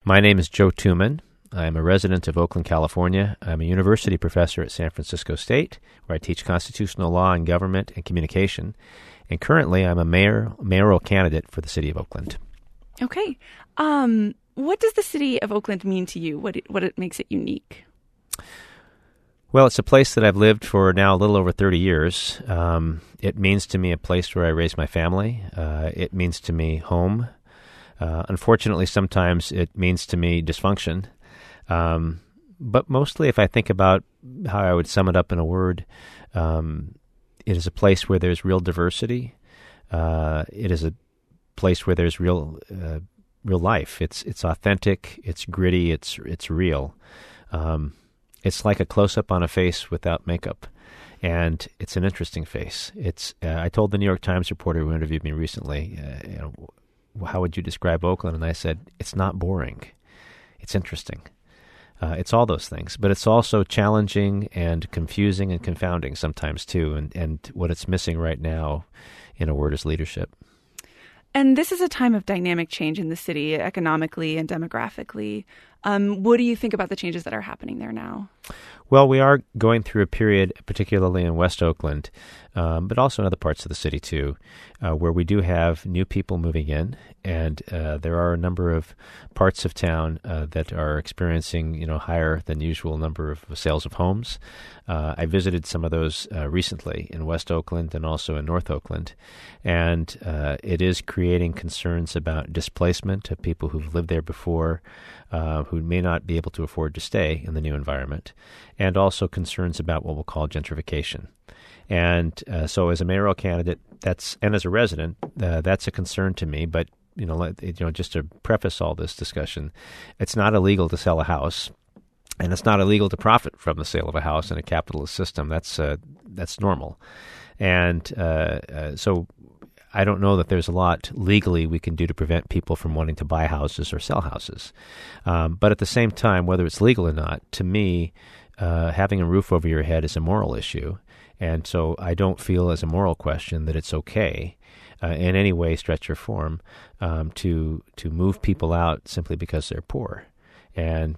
My name is Joe Tuman. I'm a resident of Oakland, California. I'm a university professor at San Francisco State, where I teach constitutional law and government and communication. And currently, I'm a mayoral candidate for the city of Oakland. Okay. What does the city of Oakland mean to you? What makes it unique? Well, it's a place that I've lived for now a little over 30 years. It means to me a place where I raise my family. It means to me home. Unfortunately, sometimes it means to me dysfunction. But mostly, if I think about how I would sum it up in a word, it is a place where there's real diversity. It is a place where there's real life. It's authentic. It's gritty. It's real. It's like a close-up on a face without makeup, and it's an interesting face. I told the New York Times reporter who interviewed me recently, how would you describe Oakland? And I said, it's not boring. It's interesting. It's all those things, but it's also challenging and confusing and confounding sometimes too. And what it's missing right now, in a word, is leadership. And this is a time of dynamic change in the city, economically and demographically. What do you think about the changes that are happening there now? Well, we are going through a period, particularly in West Oakland, but also in other parts of the city too, where we do have new people moving in, and there are a number of parts of town that are experiencing, higher than usual number of sales of homes. I visited some of those recently in West Oakland and also in North Oakland, and it is creating concerns about displacement of people who've lived there before, who may not be able to afford to stay in the new environment, and also concerns about what we'll call gentrification. And so as a mayoral candidate, and as a resident, that's a concern to me. But, just to preface all this discussion, it's not illegal to sell a house, and it's not illegal to profit from the sale of a house in a capitalist system. That's normal. And so I don't know that there's a lot legally we can do to prevent people from wanting to buy houses or sell houses. But at the same time, whether it's legal or not, to me, having a roof over your head is a moral issue. And so I don't feel as a moral question that it's okay in any way, stretch or form, to move people out simply because they're poor. And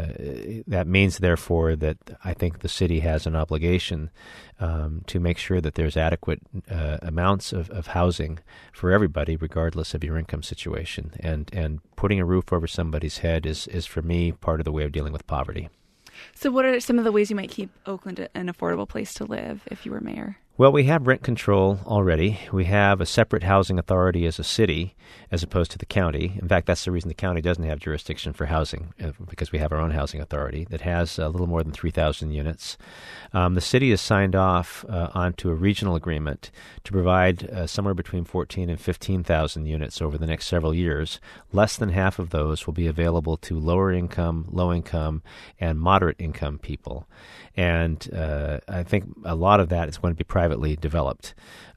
that means, therefore, that I think the city has an obligation to make sure that there's adequate amounts of housing for everybody, regardless of your income situation. And putting a roof over somebody's head is for me, part of the way of dealing with poverty. So what are some of the ways you might keep Oakland an affordable place to live if you were mayor? Well, we have rent control already. We have a separate housing authority as a city as opposed to the county. In fact, that's the reason the county doesn't have jurisdiction for housing, because we have our own housing authority that has a little more than 3,000 units. The city has signed off onto a regional agreement to provide somewhere between 14 and 15,000 units over the next several years. Less than half of those will be available to lower income, low income, and moderate income people. And I think a lot of that is going to be privately developed.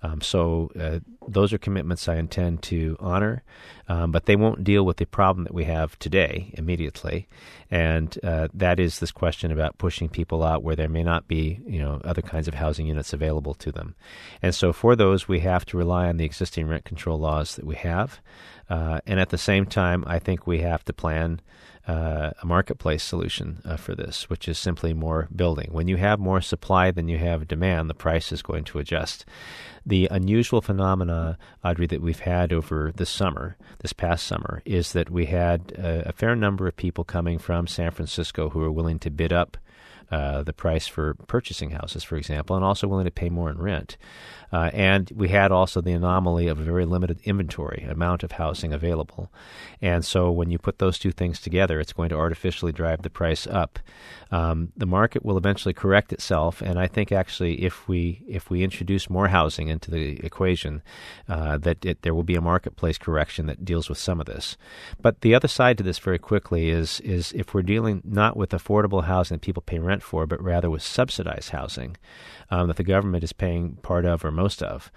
So those are commitments I intend to honor, but they won't deal with the problem that we have today immediately. And that is this question about pushing people out where there may not be, other kinds of housing units available to them. And so for those, we have to rely on the existing rent control laws that we have. And at the same time, I think we have to plan a marketplace solution for this, which is simply more building. When you have more supply than you have demand, the price is going to adjust. The unusual phenomena, Audrey, that we've had over this past summer, is that we had a fair number of people coming from San Francisco who are willing to bid up the price for purchasing houses, for example, and also willing to pay more in rent. And we had also the anomaly of a very limited inventory amount of housing available. And so when you put those two things together, it's going to artificially drive the price up. The market will eventually correct itself, and I think actually if we introduce more housing into the equation, there will be a marketplace correction that deals with some of this. But the other side to this very quickly is if we're dealing not with affordable housing that people pay rent for, but rather with subsidized housing that the government is paying part of or most of.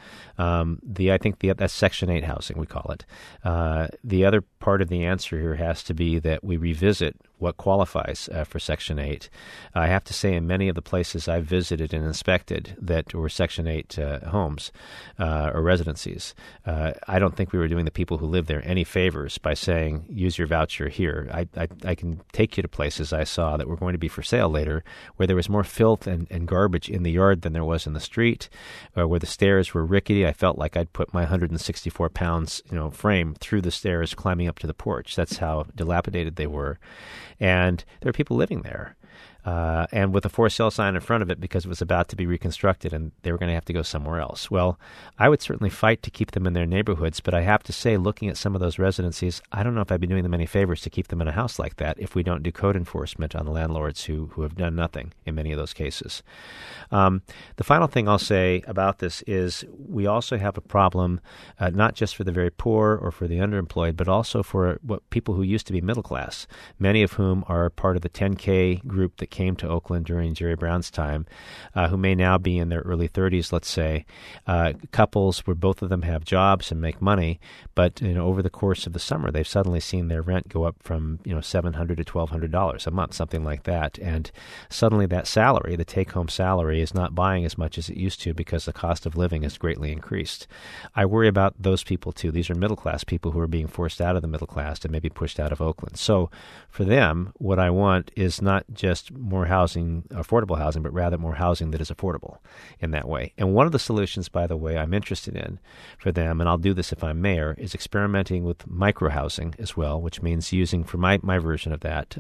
I think that's Section 8 housing, we call it. The other part of the answer here has to be that we revisit what qualifies for Section 8. I have to say, in many of the places I've visited and inspected that were Section 8 homes or residencies, I don't think we were doing the people who live there any favors by saying, use your voucher here. I can take you to places I saw that were going to be for sale later where there was more filth and garbage in the yard than there was in the street, or where the stairs were rickety. I felt like I'd put my 164 pounds frame through the stairs climbing up to the porch. That's how dilapidated they were. And there were people living there. And with a for sale sign in front of it because it was about to be reconstructed and they were going to have to go somewhere else. Well, I would certainly fight to keep them in their neighborhoods, but I have to say, looking at some of those residencies, I don't know if I'd be doing them any favors to keep them in a house like that if we don't do code enforcement on the landlords who have done nothing in many of those cases. The final thing I'll say about this is we also have a problem, not just for the very poor or for the underemployed, but also for people who used to be middle class, many of whom are part of the 10K group that came to Oakland during Jerry Brown's time, who may now be in their early 30s, let's say, couples where both of them have jobs and make money, but over the course of the summer, they've suddenly seen their rent go up from $700 to $1,200 a month, something like that, and suddenly that salary, the take-home salary, is not buying as much as it used to because the cost of living has greatly increased. I worry about those people too. These are middle-class people who are being forced out of the middle class and maybe pushed out of Oakland. So for them, what I want is not just more housing, affordable housing, but rather more housing that is affordable in that way. And one of the solutions, by the way, I'm interested in for them, and I'll do this if I'm mayor, is experimenting with micro-housing as well, which means using, for my version of that,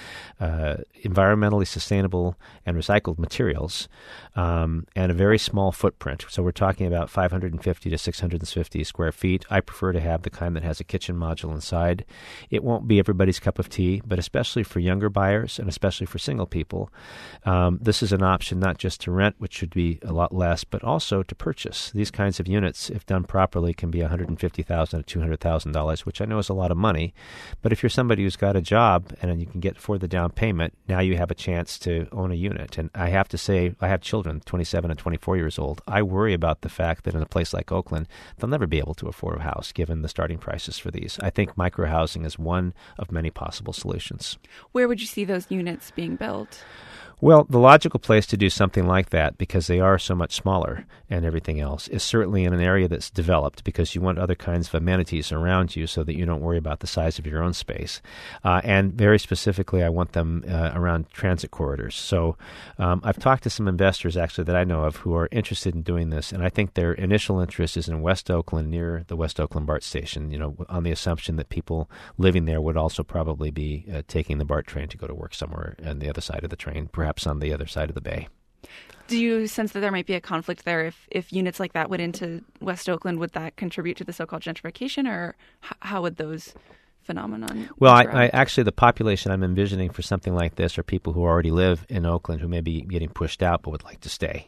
environmentally sustainable and recycled materials and a very small footprint. So we're talking about 550 to 650 square feet. I prefer to have the kind that has a kitchen module inside. It won't be everybody's cup of tea, but especially for younger buyers and especially for single people, this is an option not just to rent, which should be a lot less, but also to purchase. These kinds of units, if done properly, can be $150,000 to $200,000, which I know is a lot of money. But if you're somebody who's got a job and you can get for the down payment, now you have a chance to own a unit. And I have to say, I have children, 27 and 24 years old. I worry about the fact that in a place like Oakland, they'll never be able to afford a house given the starting prices for these. I think micro-housing is one of many possible solutions. Where would you see those units being built? Well, the logical place to do something like that, because they are so much smaller and everything else, is certainly in an area that's developed because you want other kinds of amenities around you so that you don't worry about the size of your own space. And very specifically, I want them around transit corridors. So I've talked to some investors, actually, that I know of who are interested in doing this, and I think their initial interest is in West Oakland, near the West Oakland BART station, on the assumption that people living there would also probably be taking the BART train to go to work somewhere on the other side of the train, perhaps on the other side of the bay. Do you sense that there might be a conflict there if units like that went into West Oakland? Would that contribute to the so-called gentrification, or how would those phenomenon? Well, I actually, the population I'm envisioning for something like this are people who already live in Oakland who may be getting pushed out but would like to stay.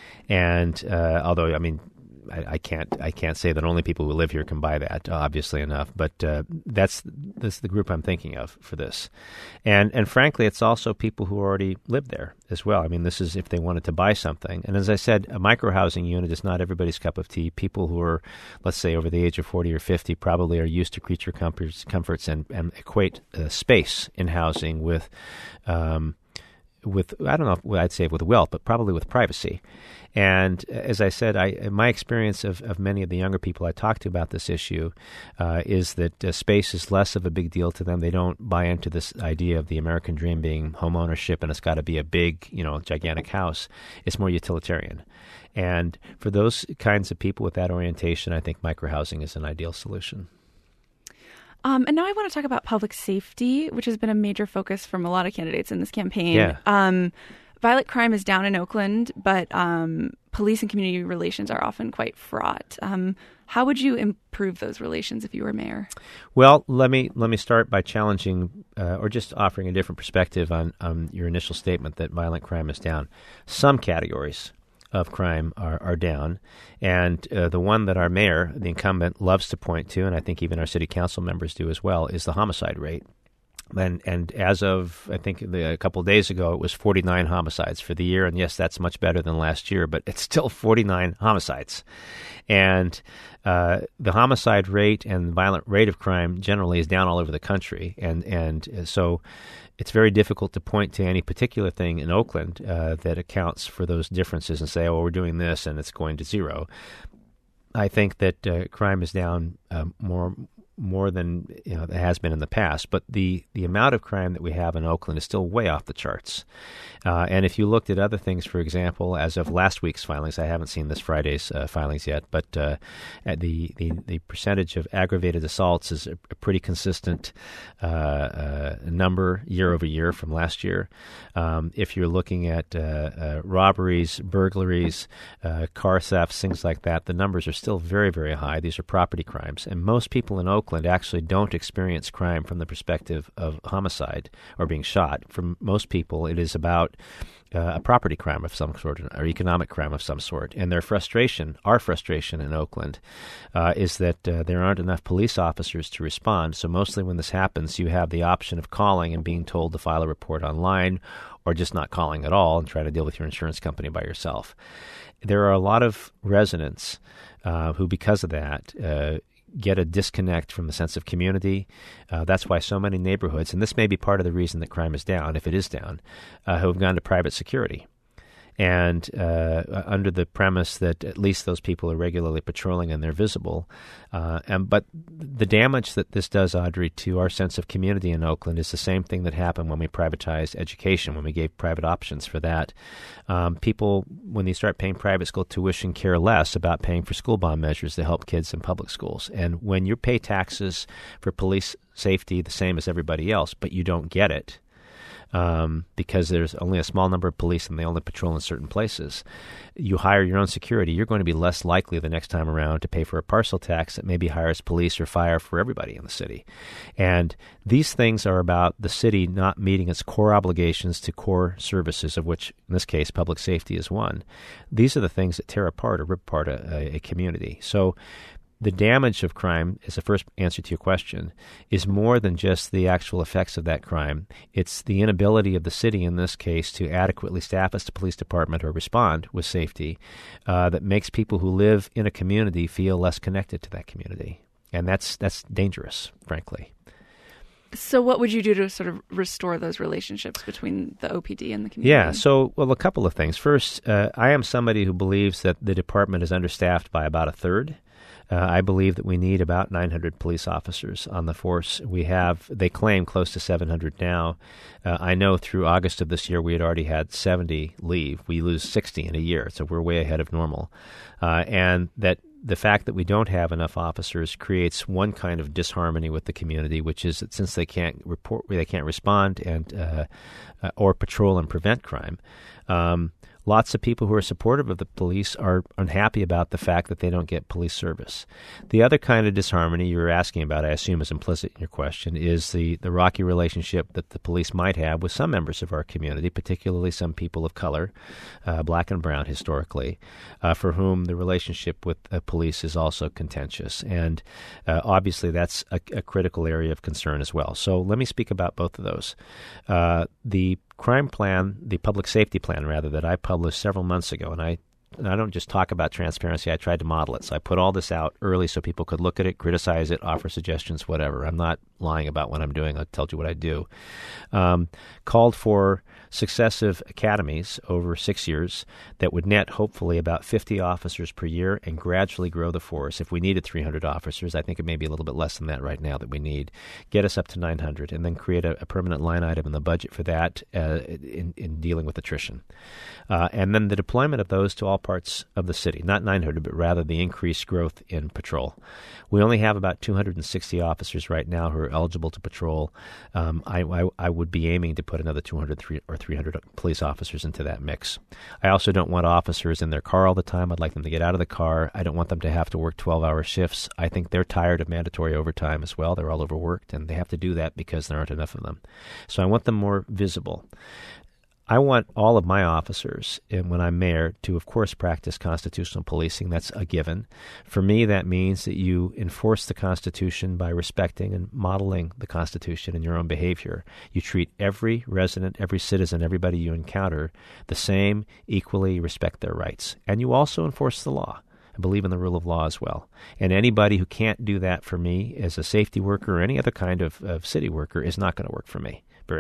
And although, I can't say that only people who live here can buy that, obviously enough, but that's the group I'm thinking of for this. And frankly, it's also people who already live there as well. This is if they wanted to buy something. And as I said, a micro-housing unit is not everybody's cup of tea. People who are, let's say, over the age of 40 or 50 probably are used to creature comforts and equate space in housing with I don't know what I'd say with wealth, but probably with privacy. And as I said, my experience of many of the younger people I talk to about this issue is that space is less of a big deal to them. They don't buy into this idea of the American dream being home ownership and it's got to be a big, gigantic house. It's more utilitarian. And for those kinds of people with that orientation, I think microhousing is an ideal solution. And now I want to talk about public safety, which has been a major focus from a lot of candidates in this campaign. Yeah. Violent crime is down in Oakland, but police and community relations are often quite fraught. How would you improve those relations if you were mayor? Well, let me start by challenging or just offering a different perspective on your initial statement that violent crime is down. Some categories of crime are down. And the one that our mayor, the incumbent, loves to point to, and I think even our city council members do as well, is the homicide rate. And as of, I think, a couple of days ago, it was 49 homicides for the year. And yes, that's much better than last year, but it's still 49 homicides. And the homicide rate and violent rate of crime generally is down all over the country. And so it's very difficult to point to any particular thing in Oakland that accounts for those differences and say, oh, we're doing this and it's going to zero. I think that crime is down more than it has been in the past, but the amount of crime that we have in Oakland is still way off the charts. And if you looked at other things, for example, as of last week's filings, I haven't seen this Friday's filings yet, but the percentage of aggravated assaults is a pretty consistent number year over year from last year. If you're looking at robberies, burglaries, car thefts, things like that, the numbers are still very, very high. These are property crimes, and most people in Oakland actually don't experience crime from the perspective of homicide or being shot. For most people, it is about a property crime of some sort or economic crime of some sort. And our frustration in Oakland, is that there aren't enough police officers to respond. So mostly when this happens, you have the option of calling and being told to file a report online or just not calling at all and try to deal with your insurance company by yourself. There are a lot of residents who, because of that, get a disconnect from the sense of community. That's why so many neighborhoods, and this may be part of the reason that crime is down, if it is down, have gone to private security. And under the premise that at least those people are regularly patrolling and they're visible. But the damage that this does, Audrey, to our sense of community in Oakland is the same thing that happened when we privatized education, when we gave private options for that. People, when they start paying private school tuition, care less about paying for school bond measures to help kids in public schools. And when you pay taxes for police safety the same as everybody else, but you don't get it, because there's only a small number of police and they only patrol in certain places, you hire your own security, you're going to be less likely the next time around to pay for a parcel tax that maybe hires police or fire for everybody in the city. And these things are about the city not meeting its core obligations to core services, of which, in this case, public safety is one. These are the things that tear apart or rip apart a community. So the damage of crime, as the first answer to your question, is more than just the actual effects of that crime. It's the inability of the city, in this case, to adequately staff its police department or respond with safety that makes people who live in a community feel less connected to that community. And that's dangerous, frankly. So what would you do to sort of restore those relationships between the OPD and the community? Yeah, so, well, a couple of things. First, I am somebody who believes that the department is understaffed by about a third. I believe that we need about 900 police officers on the force. They claim close to 700 now. I know through August of this year we had already had 70 leave. We lose 60 in a year, so we're way ahead of normal. And that the fact that we don't have enough officers creates one kind of disharmony with the community, which is that since they can't respond and or patrol and prevent crime, lots of people who are supportive of the police are unhappy about the fact that they don't get police service. The other kind of disharmony you were asking about, I assume is implicit in your question, is the rocky relationship that the police might have with some members of our community, particularly some people of color, black and brown historically, for whom the relationship with the police is also contentious. And obviously that's a critical area of concern as well. So let me speak about both of those. The crime plan, the public safety plan, rather, that I published several months ago, and I don't just talk about transparency, I tried to model it. So I put all this out early so people could look at it, criticize it, offer suggestions, whatever. I'm not lying about what I'm doing. I told you what I do. Called for successive academies over 6 years that would net hopefully about 50 officers per year and gradually grow the force. If we needed 300 officers, I think it may be a little bit less than that right now that we need, get us up to 900, and then create a permanent line item in the budget for that in dealing with attrition. And then the deployment of those to all parts of the city, not 900, but rather the increased growth in patrol. We only have about 260 officers right now who are eligible to patrol. I would be aiming to put another 200 or 300 police officers into that mix. I also don't want officers in their car all the time. I'd like them to get out of the car. I don't want them to have to work 12-hour shifts. I think they're tired of mandatory overtime as well. They're all overworked, and they have to do that because there aren't enough of them. So I want them more visible. I want all of my officers, and when I'm mayor, to, of course, practice constitutional policing. That's a given. For me, that means that you enforce the Constitution by respecting and modeling the Constitution in your own behavior. You treat every resident, every citizen, everybody you encounter the same, equally, respect their rights. And you also enforce the law. I believe in the rule of law as well. And anybody who can't do that for me as a safety worker or any other kind of city worker is not going to work for me very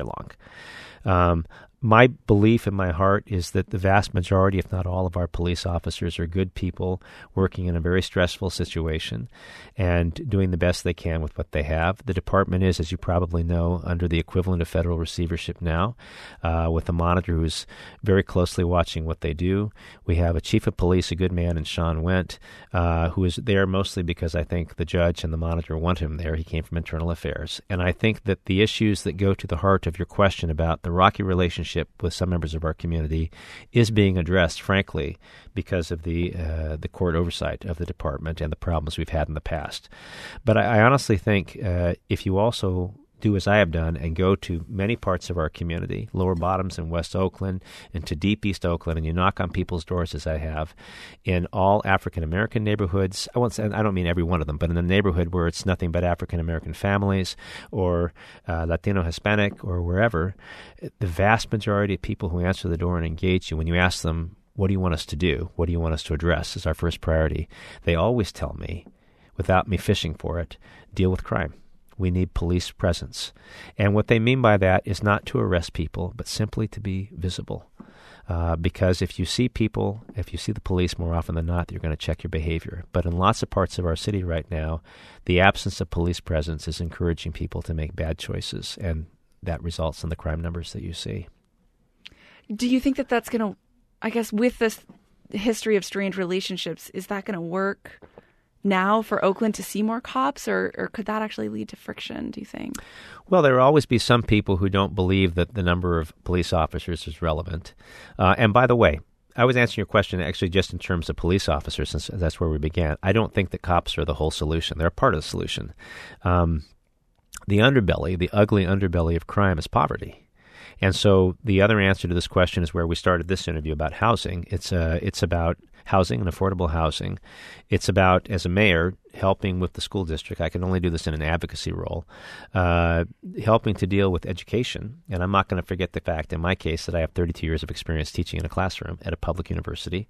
long. My belief in my heart is that the vast majority, if not all, of our police officers are good people working in a very stressful situation and doing the best they can with what they have. The department is, as you probably know, under the equivalent of federal receivership now, with a monitor who's very closely watching what they do. We have a chief of police, a good man, in Sean Wendt, who is there mostly because I think the judge and the monitor want him there. He came from Internal Affairs. And I think that the issues that go to the heart of your question about the rocky relationship with some members of our community is being addressed, frankly, because of the court oversight of the department and the problems we've had in the past. But I honestly think if you also do as I have done and go to many parts of our community, Lower Bottoms and West Oakland, and to deep East Oakland, and you knock on people's doors as I have, in all African-American neighborhoods, I don't mean every one of them, but in the neighborhood where it's nothing but African-American families or Latino, Hispanic, or wherever, the vast majority of people who answer the door and engage you, when you ask them, what do you want us to do? What do you want us to address as our first priority? They always tell me, without me fishing for it, deal with crime. We need police presence. And what they mean by that is not to arrest people, but simply to be visible. Because if you see the police more often than not, you're going to check your behavior. But in lots of parts of our city right now, the absence of police presence is encouraging people to make bad choices, and that results in the crime numbers that you see. Do you think that that's going to, I guess, with this history of strained relationships, is that going to work now for Oakland to see more cops, or could that actually lead to friction, do you think? Well, there will always be some people who don't believe that the number of police officers is relevant. And by the way, I was answering your question actually just in terms of police officers, since that's where we began. I don't think that cops are the whole solution. They're part of the solution. The underbelly, the ugly underbelly of crime is poverty. And so the other answer to this question is where we started this interview about housing. It's about housing and affordable housing. It's about, as a mayor, helping with the school district. I can only do this in an advocacy role, helping to deal with education. And I'm not going to forget the fact, in my case, that I have 32 years of experience teaching in a classroom at a public university.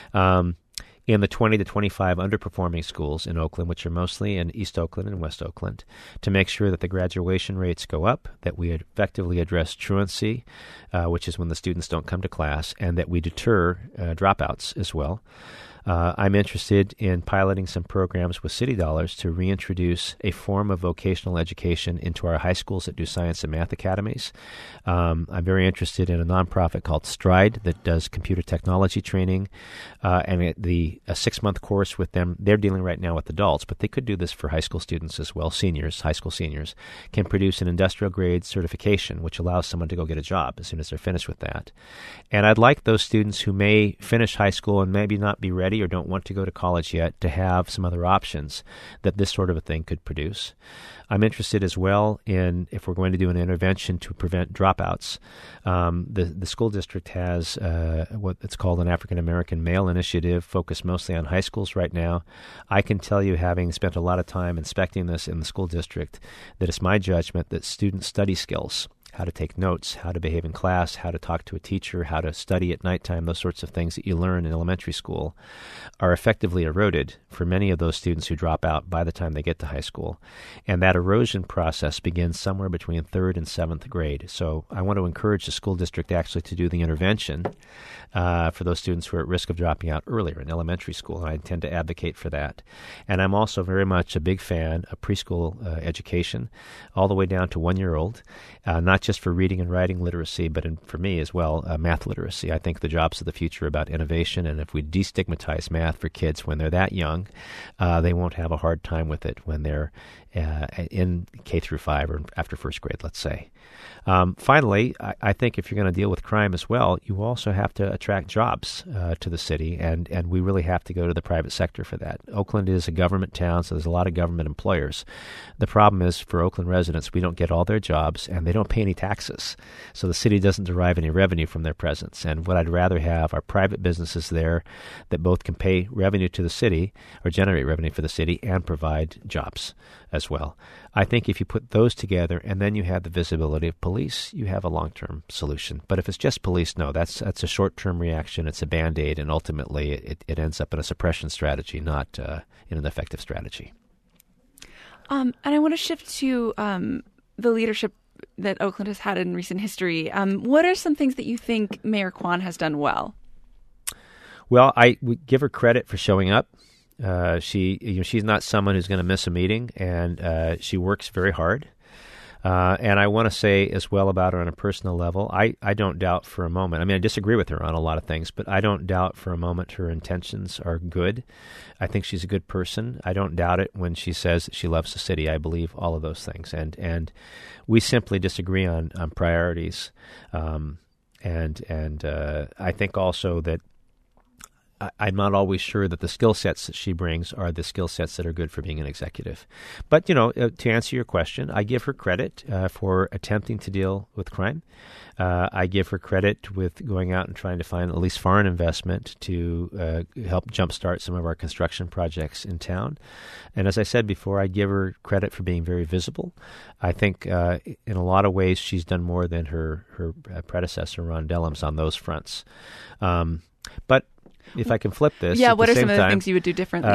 In the 20 to 25 underperforming schools in Oakland, which are mostly in East Oakland and West Oakland, to make sure that the graduation rates go up, that we effectively address truancy, which is when the students don't come to class, and that we deter dropouts as well. I'm interested in piloting some programs with city dollars to reintroduce a form of vocational education into our high schools that do science and math academies. I'm very interested in a nonprofit called Stride that does computer technology training, and a 6-month course with them. They're dealing right now with adults, but they could do this for high school students as well. Seniors, high school seniors, can produce an industrial grade certification, which allows someone to go get a job as soon as they're finished with that. And I'd like those students who may finish high school and maybe not be ready or don't want to go to college yet to have some other options that this sort of a thing could produce. I'm interested as well in, if we're going to do an intervention to prevent dropouts, the school district has what it's called an African American Male Initiative focused mostly on high schools right now. I can tell you, having spent a lot of time inspecting this in the school district, that it's my judgment that student study skills, how to take notes, how to behave in class, how to talk to a teacher, how to study at nighttime, those sorts of things that you learn in elementary school, are effectively eroded for many of those students who drop out by the time they get to high school. And that erosion process begins somewhere between 3rd and 7th grade. So I want to encourage the school district actually to do the intervention for those students who are at risk of dropping out earlier in elementary school, and I intend to advocate for that. And I'm also very much a big fan of preschool education, all the way down to 1-year-old, not just for reading and writing literacy, but for me as well, math literacy. I think the jobs of the future are about innovation, and if we destigmatize math for kids when they're that young, they won't have a hard time with it when they're in K through 5 or after first grade, let's say. Finally, I think if you're going to deal with crime as well, you also have to attract jobs to the city, and we really have to go to the private sector for that. Oakland is a government town, so there's a lot of government employers. The problem is for Oakland residents, we don't get all their jobs, and they don't pay any taxes. So the city doesn't derive any revenue from their presence. And what I'd rather have are private businesses there that both can pay revenue to the city or generate revenue for the city and provide jobs as well. I think if you put those together and then you have the visibility of police, you have a long-term solution. But if it's just police, no, that's a short-term reaction. It's a Band-Aid, and ultimately it ends up in a suppression strategy, not in an effective strategy. And I want to shift to the leadership that Oakland has had in recent history. What are some things that you think Mayor Kwan has done well? Well, I would give her credit for showing up. She's not someone who's going to miss a meeting, and she works very hard. And I want to say as well about her on a personal level, I don't doubt for a moment. I mean, I disagree with her on a lot of things, but I don't doubt for a moment her intentions are good. I think she's a good person. I don't doubt it when she says that she loves the city. I believe all of those things. And we simply disagree on priorities. And I think also that I'm not always sure that the skill sets that she brings are the skill sets that are good for being an executive. But, to answer your question, I give her credit for attempting to deal with crime. I give her credit with going out and trying to find at least foreign investment to help jumpstart some of our construction projects in town. And as I said before, I give her credit for being very visible. I think in a lot of ways she's done more than her predecessor, Ron Dellums, on those fronts. But if I can flip this, what are some of the things you would do differently?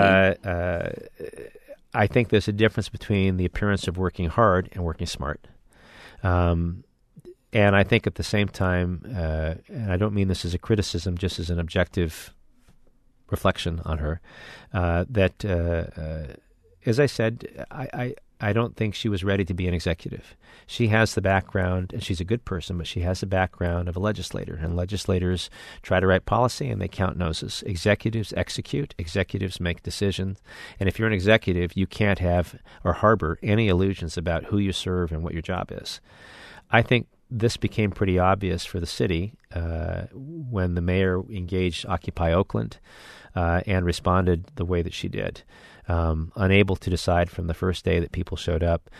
I think there's a difference between the appearance of working hard and working smart. And I think at the same time, and I don't mean this as a criticism, just as an objective reflection on her, that, as I said, I don't think she was ready to be an executive. She has the background, and she's a good person, but she has the background of a legislator. And legislators try to write policy, and they count noses. Executives execute. Executives make decisions. And if you're an executive, you can't have or harbor any illusions about who you serve and what your job is. I think this became pretty obvious for the city when the mayor engaged Occupy Oakland and responded the way that she did. Unable to decide from the first day that people showed up,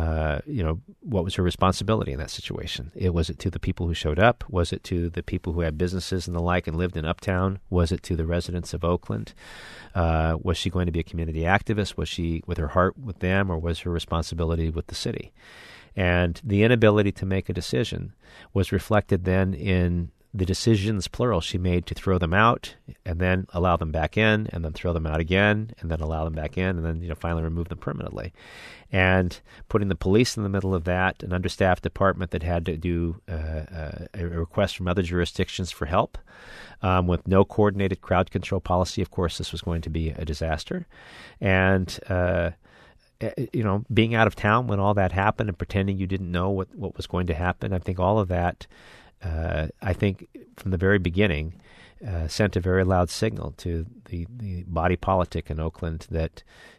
what was her responsibility in that situation? Was it to the people who showed up? Was it to the people who had businesses and the like and lived in Uptown? Was it to the residents of Oakland? Was she going to be a community activist? Was she with her heart with them, or was her responsibility with the city? And the inability to make a decision was reflected then in the decisions, plural, she made to throw them out and then allow them back in and then throw them out again and then allow them back in and then finally remove them permanently. And putting the police in the middle of that, an understaffed department that had to do a request from other jurisdictions for help with no coordinated crowd control policy. Of course, this was going to be a disaster. And being out of town when all that happened and pretending you didn't know what was going to happen, I think all of that, I think from the very beginning, sent a very loud signal to the body politic in Oakland that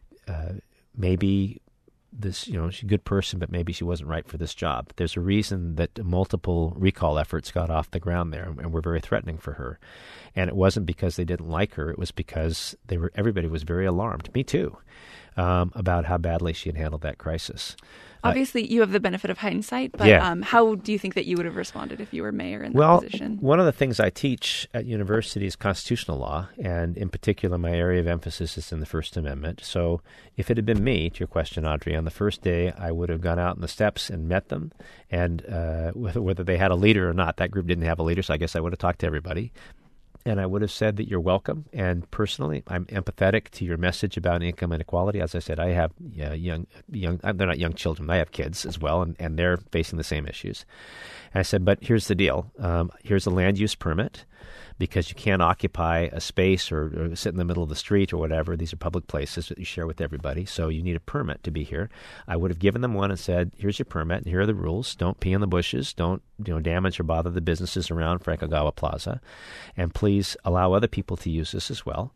maybe this, she's a good person, but maybe she wasn't right for this job. There's a reason that multiple recall efforts got off the ground there and were very threatening for her. And it wasn't because they didn't like her. It was because everybody was very alarmed, me too, about how badly she had handled that crisis. Obviously, you have the benefit of hindsight, but how do you think that you would have responded if you were mayor in that position? One of the things I teach at university is constitutional law, and in particular, my area of emphasis is in the First Amendment. So if it had been me, to your question, Audrey, on the first day, I would have gone out on the steps and met them, and whether they had a leader or not, that group didn't have a leader, so I guess I would have talked to everybody. And I would have said that you're welcome. And personally, I'm empathetic to your message about income inequality. As I said, I have young, they're not young children. I have kids as well, and they're facing the same issues. And I said, but here's the deal. Here's a land use permit, because you can't occupy a space or sit in the middle of the street or whatever. These are public places that you share with everybody, so you need a permit to be here. I would have given them one and said, here's your permit, and here are the rules. Don't pee in the bushes. Don't damage or bother the businesses around Frank Ogawa Plaza. And please allow other people to use this as well.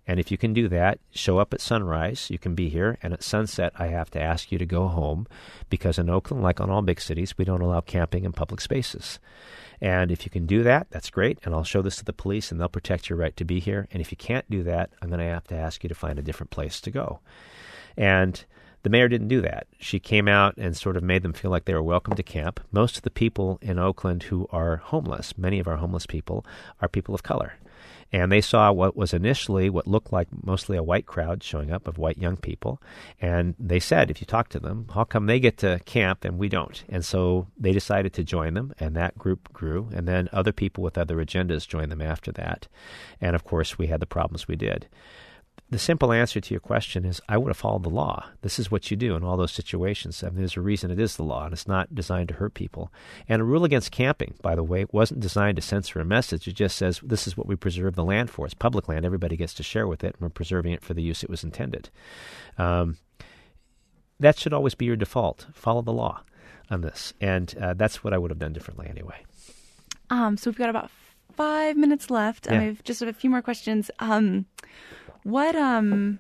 And if you can do that, show up at sunrise, you can be here, and at sunset, I have to ask you to go home, because in Oakland, like on all big cities, we don't allow camping in public spaces. And if you can do that, that's great, and I'll show this to the police, and they'll protect your right to be here. And if you can't do that, I'm going to have to ask you to find a different place to go. And the mayor didn't do that. She came out and sort of made them feel like they were welcome to camp. Most of the people in Oakland who are homeless, many of our homeless people, are people of color. And they saw what was initially what looked like mostly a white crowd showing up of white young people. And they said, if you talk to them, how come they get to camp and we don't? And so they decided to join them, and that group grew. And then other people with other agendas joined them after that. And, of course, we had the problems we did. The simple answer to your question is I would have followed the law. This is what you do in all those situations. I mean, there's a reason it is the law, and it's not designed to hurt people. And a rule against camping, by the way, wasn't designed to censor a message. It just says this is what we preserve the land for. It's public land. Everybody gets to share with it, and we're preserving it for the use it was intended. That should always be your default. Follow the law on this. And that's what I would have done differently anyway. So we've got about 5 minutes left. Yeah. I have just a few more questions. What and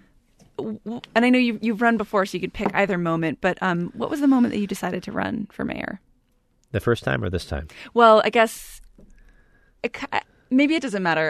I know you've run before, so you could pick either moment, but what was the moment that you decided to run for mayor? The first time or this time? Well, I guess maybe it doesn't matter.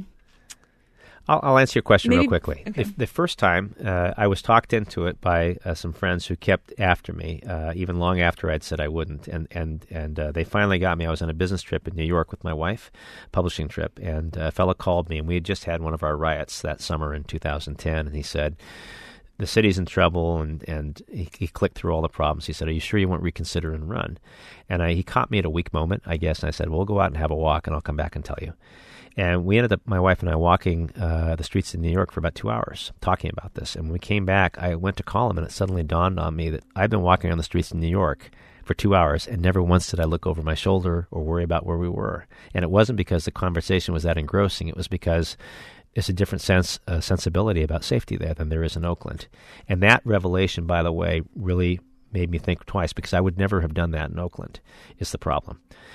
I'll answer your question real Maybe- quickly. okay. The first time, I was talked into it by some friends who kept after me, even long after I'd said I wouldn't. And they finally got me. I was on a business trip in New York with my wife, publishing trip, and a fellow called me, and we had just had one of our riots that summer in 2010, and he said, the city's in trouble, and he clicked through all the problems. He said, are you sure you won't reconsider and run? And he caught me at a weak moment, I guess, and I said, well, we'll go out and have a walk, and I'll come back and tell you. And we ended up, my wife and I, walking the streets in New York for about 2 hours talking about this. And when we came back, I went to call him, and it suddenly dawned on me that I've been walking on the streets in New York for 2 hours, and never once did I look over my shoulder or worry about where we were. And it wasn't because the conversation was that engrossing. It was because it's a different sensibility about safety there than there is in Oakland. And that revelation, by the way, really made me think twice, because I would never have done that in Oakland, is the problem.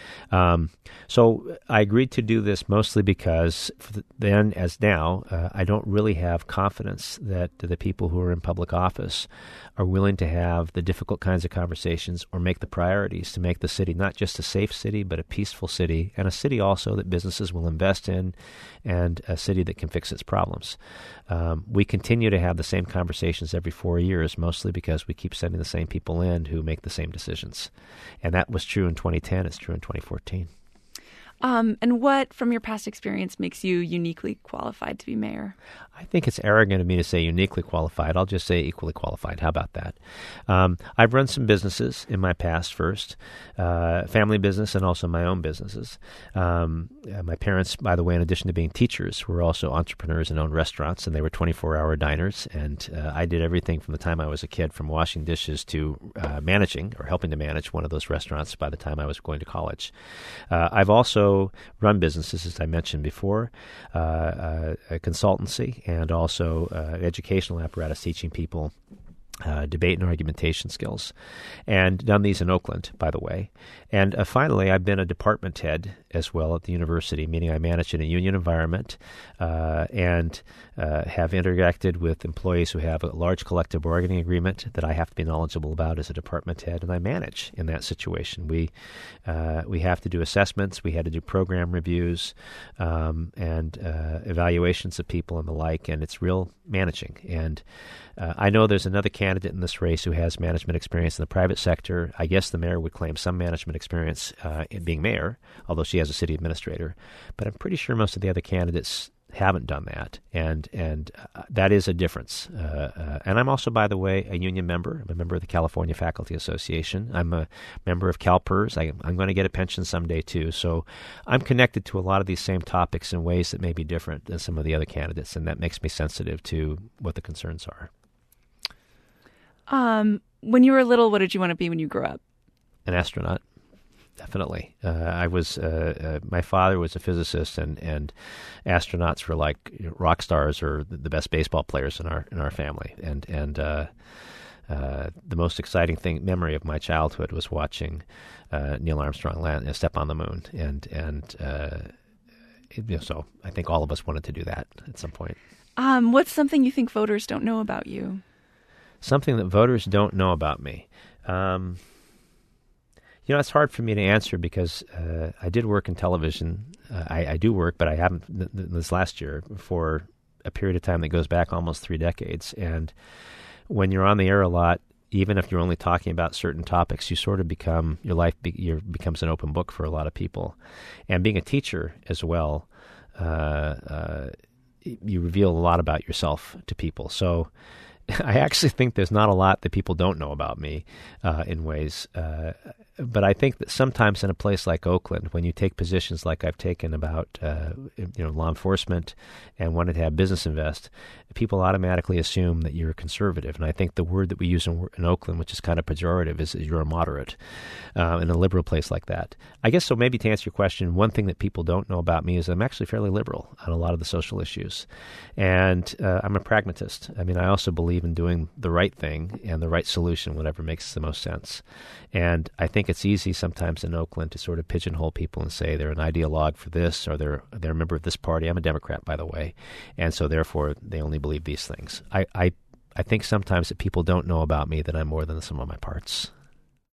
So I agreed to do this mostly because then, as now, I don't really have confidence that the people who are in public office are willing to have the difficult kinds of conversations or make the priorities to make the city not just a safe city, but a peaceful city, and a city also that businesses will invest in, and a city that can fix its problems. We continue to have the same conversations every 4 years, mostly because we keep sending the same people in who make the same decisions. And that was true in 2010. It's true in 2014. And what, from your past experience, makes you uniquely qualified to be mayor? I think it's arrogant of me to say uniquely qualified. I'll just say equally qualified. How about that? I've run some businesses in my past first, family business and also my own businesses. My parents, by the way, in addition to being teachers, were also entrepreneurs and owned restaurants, and they were 24-hour diners. And I did everything from the time I was a kid, from washing dishes to managing or helping to manage one of those restaurants by the time I was going to college. I've also run businesses, as I mentioned before, a consultancy, and also educational apparatus teaching people debate and argumentation skills, and done these in Oakland, by the way. And finally, I've been a department head as well at the university, meaning I manage in a union environment and have interacted with employees who have a large collective bargaining agreement that I have to be knowledgeable about as a department head, and I manage in that situation. We have to do assessments, we had to do program reviews and evaluations of people and the like, and it's real managing. And I know there's another candidate in this race who has management experience in the private sector. I guess the mayor would claim some management experience in being mayor, although she has a city administrator. But I'm pretty sure most of the other candidates haven't done that, and that is a difference. And I'm also, by the way, a union member. I'm a member of the California Faculty Association. I'm a member of CalPERS. I'm going to get a pension someday, too. So I'm connected to a lot of these same topics in ways that may be different than some of the other candidates, and that makes me sensitive to what the concerns are. When you were little, what did you want to be when you grew up? An astronaut. Definitely. I was. My father was a physicist, and astronauts were like rock stars or the best baseball players in our family. And the most exciting memory of my childhood was watching Neil Armstrong step on the moon. So I think all of us wanted to do that at some point. What's something you think voters don't know about you? Something that voters don't know about me. It's hard for me to answer because I did work in television. I do work, but I haven't this last year for a period of time that goes back almost 3 decades. And when you're on the air a lot, even if you're only talking about certain topics, you sort of become, your life becomes an open book for a lot of people. And being a teacher as well, you reveal a lot about yourself to people. So I actually think there's not a lot that people don't know about me in ways. But I think that sometimes in a place like Oakland, when you take positions like I've taken about law enforcement and wanted to have business invest, people automatically assume that you're a conservative. And I think the word that we use in Oakland, which is kind of pejorative, is you're a moderate in a liberal place like that. I guess so. Maybe to answer your question, one thing that people don't know about me is I'm actually fairly liberal on a lot of the social issues. And I'm a pragmatist. I mean, I also believe in doing the right thing and the right solution, whatever makes the most sense. And I think it's easy sometimes in Oakland to sort of pigeonhole people and say they're an ideologue for this or they're a member of this party. I'm a Democrat, by the way, and so therefore they only believe these things. I think sometimes that people don't know about me that I'm more than the sum of my parts.